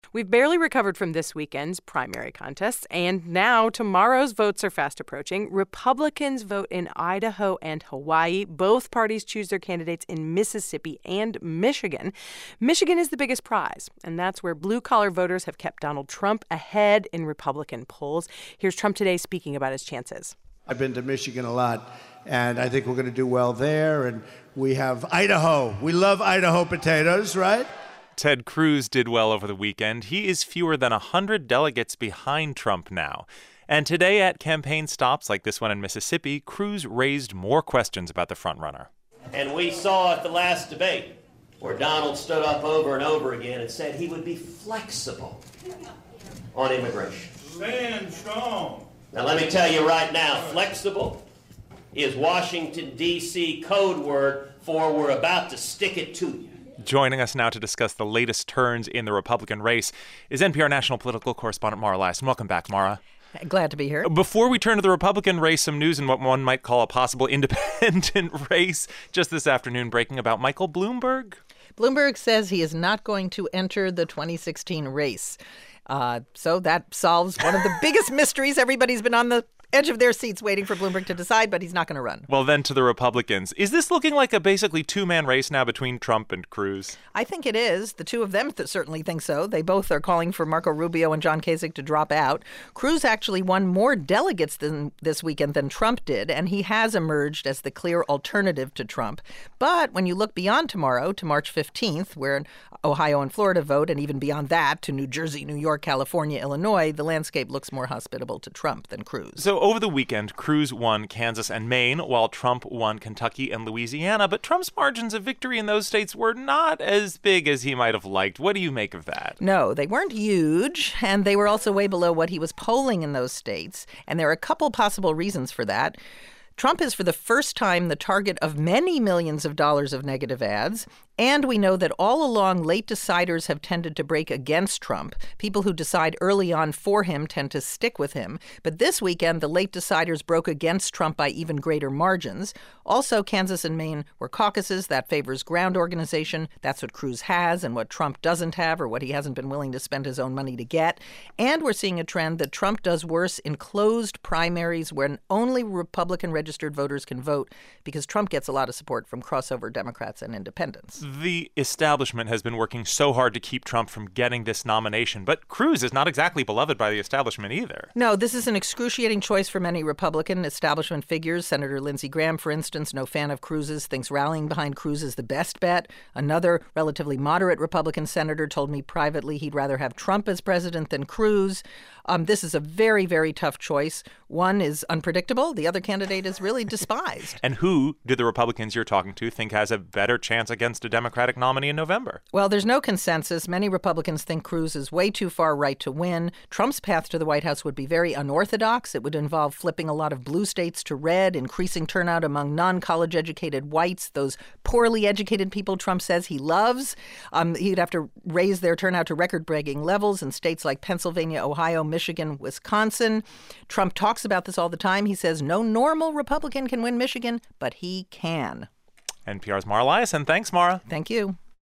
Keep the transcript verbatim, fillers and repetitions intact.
We've barely recovered from this weekend's primary contests, and now tomorrow's votes are fast approaching. Republicans vote in Idaho and Hawaii. Both parties choose their candidates in Mississippi and Michigan. Michigan is the biggest prize, and that's where blue-collar voters have kept Donald Trump ahead in Republican polls. Here's Trump today speaking about his chances. I've been to Michigan a lot, and I think we're going to do well there. And we have Idaho. We love Idaho potatoes, right? Ted Cruz did well over the weekend. He is fewer than one hundred delegates behind Trump now. And today at campaign stops like this one in Mississippi, Cruz raised more questions about the frontrunner. And we saw at the last debate where Donald stood up over and over again and said he would be flexible on immigration. Stand strong. Now let me tell you right now, flexible is Washington, D C code word for we're about to stick it to you. Joining us now to discuss the latest turns in the Republican race is N P R national political correspondent Mara Liasson. Welcome back, Mara. Glad to be here. Before we turn to the Republican race, some news in what one might call a possible independent race. Just this afternoon, breaking about Michael Bloomberg. Bloomberg says he is not going to enter the twenty sixteen race. Uh, so that solves one of the biggest mysteries. Everybody's been on the edge of their seats waiting for Bloomberg to decide, but he's not going to run. Well, then to the Republicans. Is this looking like a basically two-man race now between Trump and Cruz? I think it is. The two of them th- certainly think so. They both are calling for Marco Rubio and John Kasich to drop out. Cruz actually won more delegates than this weekend than Trump did, and he has emerged as the clear alternative to Trump. But when you look beyond tomorrow to March fifteenth, where Ohio and Florida vote, and even beyond that to New Jersey, New York, California, Illinois, the landscape looks more hospitable to Trump than Cruz. So over the weekend, Cruz won Kansas and Maine, while Trump won Kentucky and Louisiana. But Trump's margins of victory in those states were not as big as he might have liked. What do you make of that? No, they weren't huge, and they were also way below what he was polling in those states. And there are a couple possible reasons for that. Trump is for the first time the target of many millions of dollars of negative ads. And we know that all along, late deciders have tended to break against Trump. People who decide early on for him tend to stick with him. But this weekend, the late deciders broke against Trump by even greater margins. Also, Kansas and Maine were caucuses. That favors ground organization. That's what Cruz has and what Trump doesn't have, or what he hasn't been willing to spend his own money to get. And we're seeing a trend that Trump does worse in closed primaries when only Republican registered voters can vote, because Trump gets a lot of support from crossover Democrats and independents. The establishment has been working so hard to keep Trump from getting this nomination, but Cruz is not exactly beloved by the establishment either. No, this is an excruciating choice for many Republican establishment figures. Senator Lindsey Graham, for instance, no fan of Cruz's, thinks rallying behind Cruz is the best bet. Another relatively moderate Republican senator told me privately he'd rather have Trump as president than Cruz. Um, this is a very, very tough choice. One is unpredictable. The other candidate is really despised. And who do the Republicans you're talking to think has a better chance against a Democratic nominee in November? Well, there's no consensus. Many Republicans think Cruz is way too far right to win. Trump's path to the White House would be very unorthodox. It would involve flipping a lot of blue states to red, increasing turnout among non-college educated whites, those poorly educated people Trump says he loves. Um, he'd have to raise their turnout to record-breaking levels in states like Pennsylvania, Ohio, Michigan, Wisconsin. Trump talks about this all the time. He says no normal Republican can win Michigan, but he can. N P R's Mara Liasson. Thanks, Mara. Thank you.